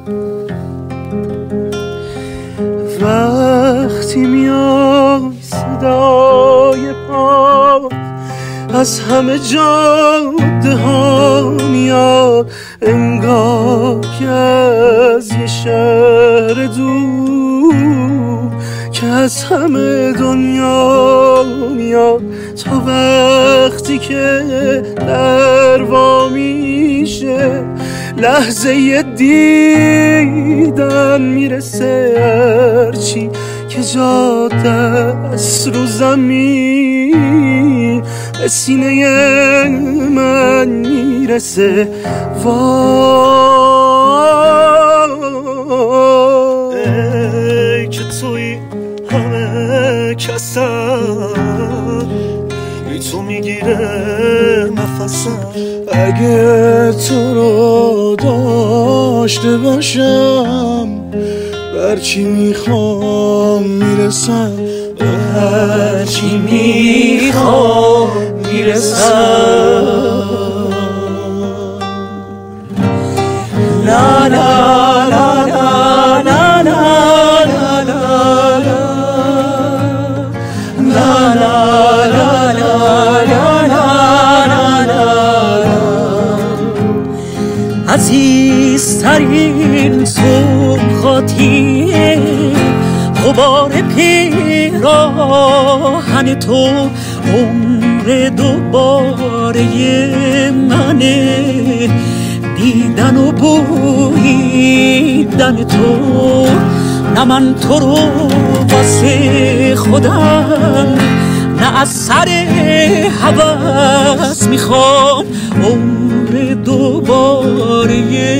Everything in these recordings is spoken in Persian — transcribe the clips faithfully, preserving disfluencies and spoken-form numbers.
وقتی میای صدای پا از همه جاده ها میاد، انگار که از یه شهر دور که از همه دنیا میاد. تا وقتی که در وا میشه لحظه یه دیدن میرسه، هرچی که جا دست رو زمین به سینه من میرسه. وای ای که توی همه کسم، بی تو میگیره نفسم. اگه تو رو داشته باشم برچی میخوام میرسم، هرچی میخوام میرسم. لا لا لا لا لا لا لا لا عزیزترین صبحاتی غبار پیراهن تو، عمر دوباره منه، دیدن و بویدن تو. نه من تو رو واسه خودم، نه از سر هوس میخوام، عمر دوباره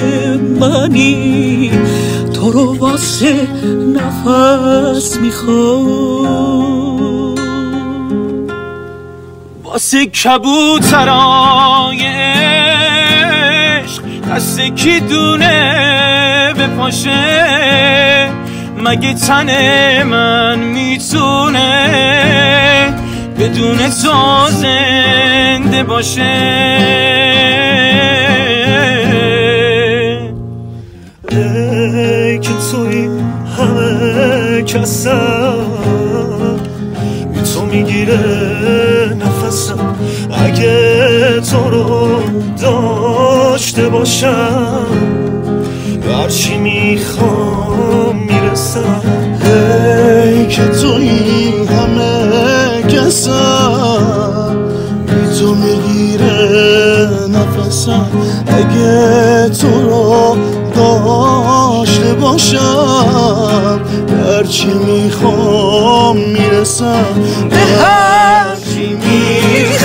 منی، تو رو واسه نفس میخوام. واسه کبوترای عشق دست کی دونه بپاشه، مگه تن من میتونه بدون تو زنده باشه؟ ای که توی همه کسم، بی تو میگیره نفسم. اگه تو رو داشته باشم برچی میخوام میرسم. ای که توی همه کسم، بی تو میگیره نفسم. اگه تو رو داشته باشم برچی میخوام میرسم، به هرچی میخوام